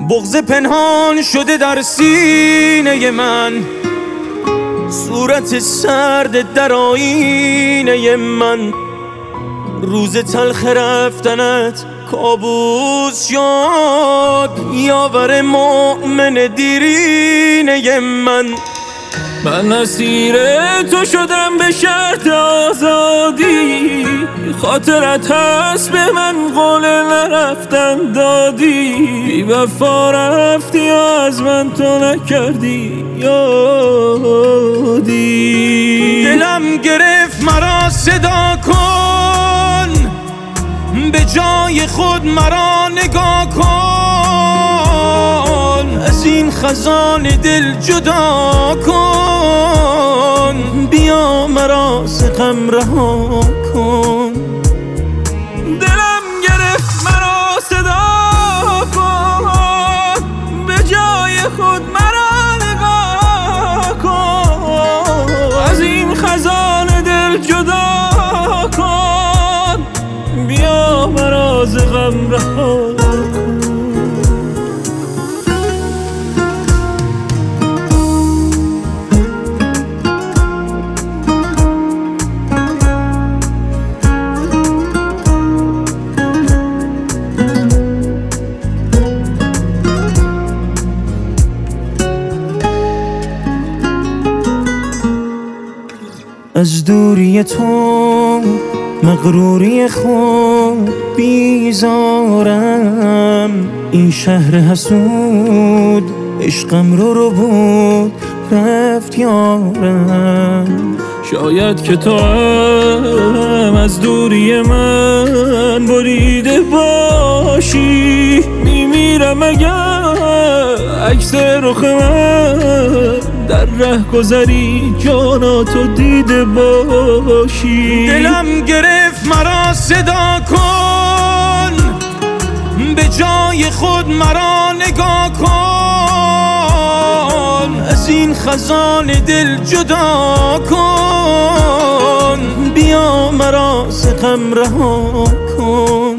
بغض پنهان شده در سینه من، صورت سرد در آینه من. روز تلخ رفتنت کابوس شد، یاور مؤمن دیرینه من. من اسیر تو شدم به شرط آزادی، خاطرت هست به من قول نرفتن دادی. بی وفا رفتی و از من تو نکردی یادی. دلم گرفت مرا صدا کن، به جای خود مرا نگاه کن. از این خزان دل جدا کن، بیا مرا ز غم رها کن. دلم گرفت مرا صدا کن، به جای خود مرا نگاه کن. از این خزان دل جدا کن، بیا مرا ز غم رها کن. از دوری تو مغروری خود بیزارم، این شهر حسود عشقم رو بود رفت یارم. شاید که تو هم از دوری من بریده باشی، میمیرم اگر عکس رخ من در ره گذری جاناتو دیده باشی. دلم گرفت مرا صدا کن، به جای خود مرا نگاه کن. از این خزان دل جدا کن، بیا مرا ز غم رها کن.